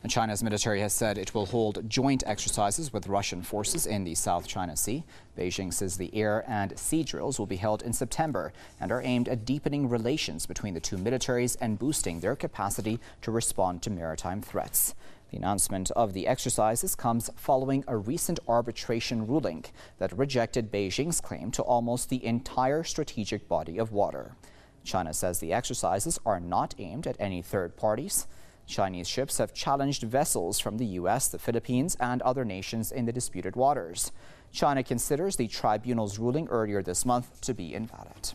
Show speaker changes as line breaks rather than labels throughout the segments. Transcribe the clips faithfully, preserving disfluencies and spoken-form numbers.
China's military has said it will hold joint exercises with Russian forces in the South China Sea. Beijing says the air and sea drills will be held in September and are aimed at deepening relations between the two militaries and boosting their capacity to respond to maritime threats. The announcement of the exercises comes following a recent arbitration ruling that rejected Beijing's claim to almost the entire strategic body of water. China says the exercises are not aimed at any third parties. Chinese ships have challenged vessels from the U S, the Philippines, and other nations in the disputed waters. China considers the tribunal's ruling earlier this month to be invalid.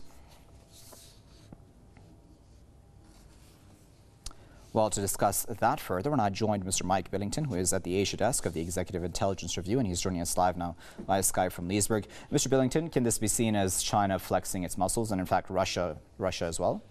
Well, to discuss that further, we're now joined by Mister Mike Billington, who is at the Asia desk of the Executive Intelligence Review, and he's joining us live now via Skype from Leesburg. Mister Billington, can this be seen as China flexing its muscles, and in fact Russia, Russia as well?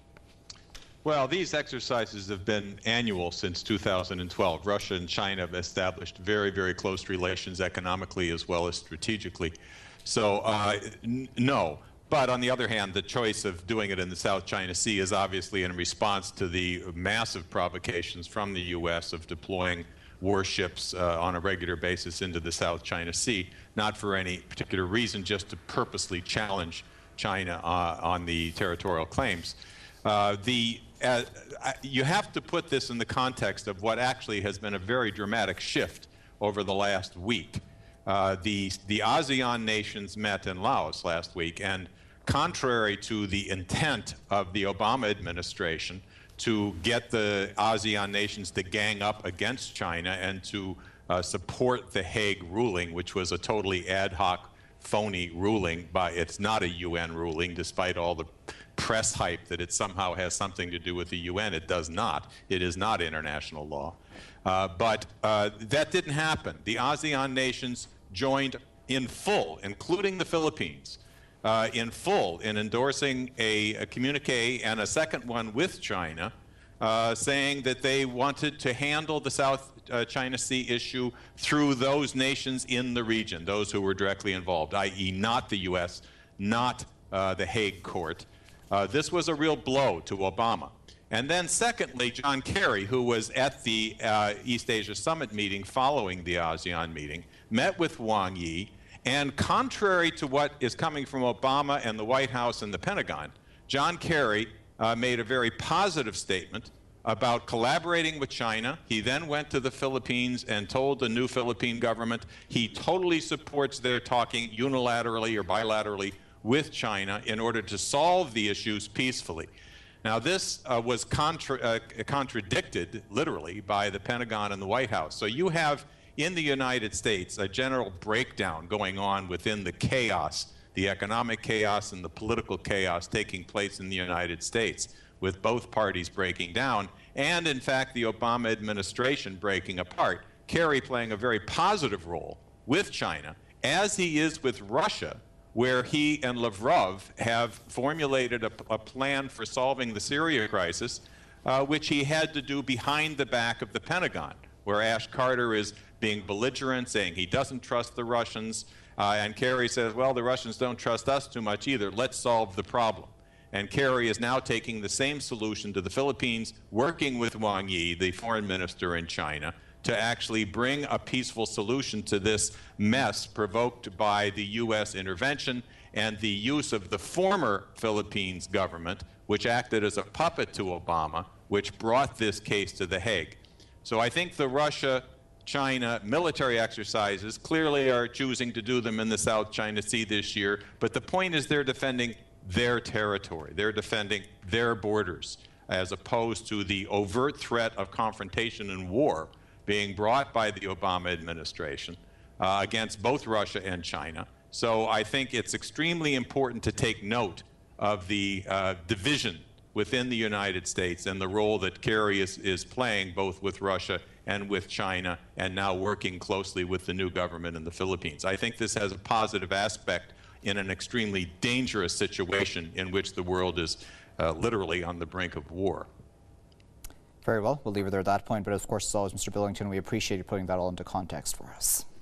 Well, these exercises have been annual since two thousand twelve. Russia and China have established very, very close relations economically as well as strategically. So, uh, n no. But on the other hand, the choice of doing it in the South China Sea is obviously in response to the massive provocations from the U S of deploying warships uh, on a regular basis into the South China Sea, not for any particular reason, just to purposely challenge China uh, on the territorial claims. Uh, the, uh, you have to put this in the context of what actually has been a very dramatic shift over the last week. Uh, the, the ASEAN nations met in Laos last week, and contrary to the intent of the Obama administration to get the ASEAN nations to gang up against China and to uh, support the Hague ruling, which was a totally ad hoc, phony ruling. By, it's not a U N ruling, despite all the press hype that it somehow has something to do with the U N. It does not. It is not international law. Uh, but uh, that didn't happen. The ASEAN nations joined in full, including the Philippines, uh, in full in endorsing a, a communique and a second one with China, uh, saying that they wanted to handle the South uh, China Sea issue through those nations in the region, those who were directly involved, that is not the U S, not uh, the Hague Court. Uh, this was a real blow to Obama. And then secondly, John Kerry, who was at the uh, East Asia Summit meeting following the ASEAN meeting, met with Wang Yi, and contrary to what is coming from Obama and the White House and the Pentagon, John Kerry uh, made a very positive statement about collaborating with China. He then went to the Philippines and told the new Philippine government he totally supports their talking unilaterally or bilaterally with China in order to solve the issues peacefully. Now, this uh, was contra uh, contradicted, literally, by the Pentagon and the White House. So you have, in the United States, a general breakdown going on within the chaos, the economic chaos and the political chaos taking place in the United States, with both parties breaking down, and, in fact, the Obama administration breaking apart. Kerry playing a very positive role with China, as he is with Russia, where he and Lavrov have formulated a, a plan for solving the Syria crisis, uh, which he had to do behind the back of the Pentagon, where Ash Carter is being belligerent, saying he doesn't trust the Russians, uh, and Kerry says, well, the Russians don't trust us too much either, let's solve the problem. And Kerry is now taking the same solution to the Philippines, working with Wang Yi, the foreign minister in China, to actually bring a peaceful solution to this mess provoked by the U S intervention and the use of the former Philippines government, which acted as a puppet to Obama, which brought this case to The Hague. So I think the Russia-China military exercises clearly are choosing to do them in the South China Sea this year, but the point is they're defending their territory. They're defending their borders, as opposed to the overt threat of confrontation and war being brought by the Obama administration uh, against both Russia and China. So I think it's extremely important to take note of the uh, division within the United States and the role that Kerry is, is playing both with Russia and with China, and now working closely with the new government in the Philippines. I think this has a positive aspect in an extremely dangerous situation in which the world is uh, literally on the brink of war.
Very well. We'll leave it there at that point. But of course, as always, Mister Billington, we appreciate you putting that all into context for us.